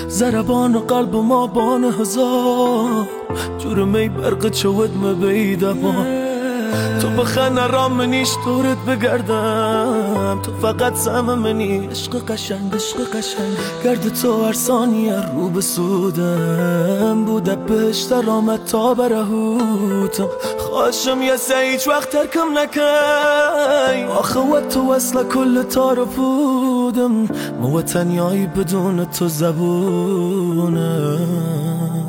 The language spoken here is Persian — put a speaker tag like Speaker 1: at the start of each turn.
Speaker 1: ضربان قلب ما بان هزار جور می برق چود مبیده بان تو بخنه را منیش دورت بگردم تو فقط سهم منی عشق قشنگ گرد تو هر ثانیه رو به سودم بوده بهشت آمد تا برهوتم خواهشم یه هیچ وقت ترکم نکی آخه و تو اصلا کل تارو بودم مو تنیایی بدون تو زبونم